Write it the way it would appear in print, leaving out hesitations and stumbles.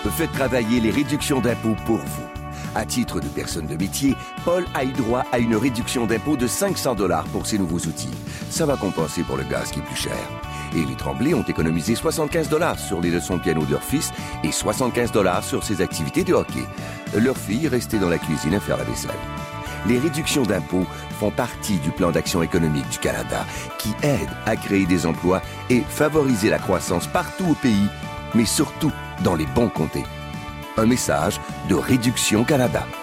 fait travailler les réductions d'impôts pour vous. À titre de personne de métier, Paul a eu droit à une réduction d'impôt de 500 $ pour ses nouveaux outils. Ça va compenser pour le gaz qui est plus cher. Et les Tremblay ont économisé 75 $ sur les leçons de piano de leur fils et 75 $ sur ses activités de hockey. Leur fille est restée dans la cuisine à faire la vaisselle. Les réductions d'impôts font partie du plan d'action économique du Canada qui aide à créer des emplois et favoriser la croissance partout au pays, mais surtout dans les bons comtés. Un message de Réduction Canada.